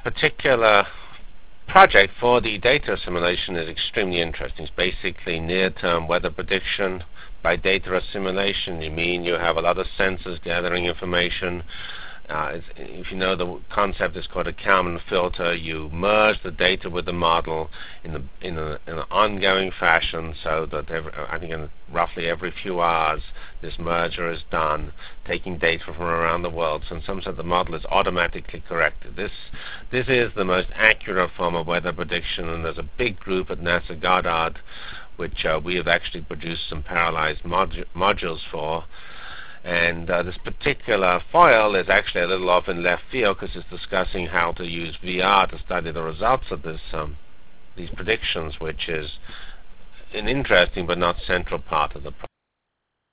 particular project for the data assimilation is extremely interesting. It's basically near-term weather prediction by data assimilation. You mean you have a lot of sensors gathering information. If you know, the concept is called a Kalman filter. You merge the data with the model in an ongoing fashion, so that I think roughly every few hours this merger is done, taking data from around the world. So in some sense, the model is automatically corrected. This is the most accurate form of weather prediction, and there's a big group at NASA Goddard which we have actually produced some parallelized modules for. And this particular foil is actually a little off in left field because it's discussing how to use VR to study the results of these predictions, which is an interesting but not central part of the problem.